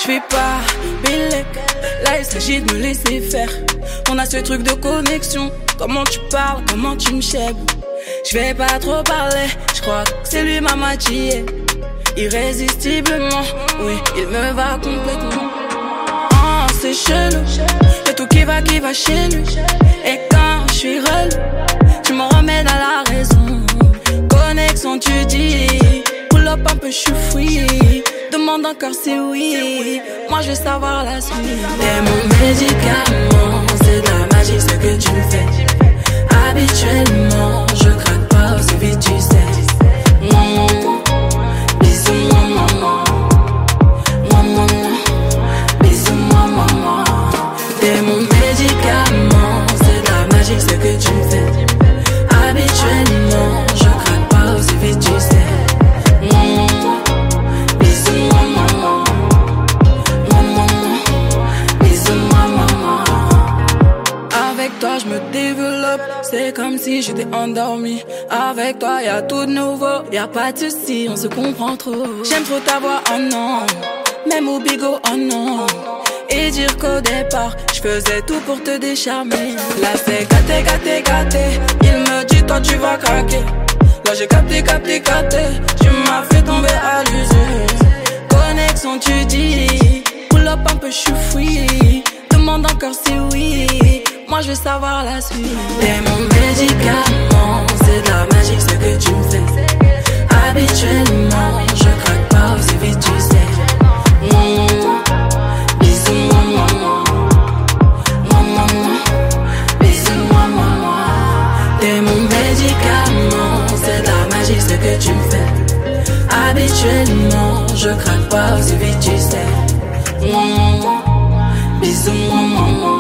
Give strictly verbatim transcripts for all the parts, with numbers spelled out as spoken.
J'fais pas Bélec, là il s'agit de me laisser faire. On a ce truc de connexion. Comment tu parles, comment tu me chèques. J'vais pas trop parler, j'crois que c'est lui ma moitié. Irrésistiblement, oui, il me va complètement. Oh, c'est chelou, y'a tout qui va, qui va chez lui. Et quand j'suis relou, tu me remets dans la raison. Connexion, tu dis, pull up un peu, j'suis free. Demande encore si oui, moi je veux savoir la suite. T'es mon médicament, c'est de la magie ce que tu me fais. Habituellement, je craque pas aussi vite, tu sais. Maman, bisous-moi, maman. Maman, bisous-moi, maman. T'es mon médicament, c'est de la magie ce que tu me fais. Habituellement, je craque pas aussi vite, tu sais. Maman, bisous-moi, maman. Maman, bisous-moi, maman. Avec toi, je me développe. C'est comme si j'étais endormi. Avec toi, y'a tout de nouveau. Y'a pas de soucis, on se comprend trop. J'aime trop ta voix, oh non. Même au bigot, oh non. Et dire qu'au départ, je faisais tout pour te décharmer. Là, c'est gâté, gâté, gâté. Il me dit, toi, tu vas craquer. Là, j'ai capté, capté, capté. Tu m'as fait tomber à l'usure. Connexion, tu dis. Pull up un peu, je suis free. Demande encore si oui. Moi je veux savoir la suite. T'es mon médicament, c'est de la magie ce que tu me fais. Habituellement, je craque pas aussi vite, tu sais. Maman, bisous-moi, maman. Maman, bisous-moi, maman. T'es mon médicament, c'est de la magie ce que tu me fais. Habituellement, je craque pas aussi vite, tu sais. Maman, bisous-moi, maman.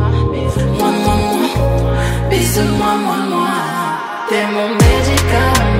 Maman, bisous-moi, maman. T'es mon médicament.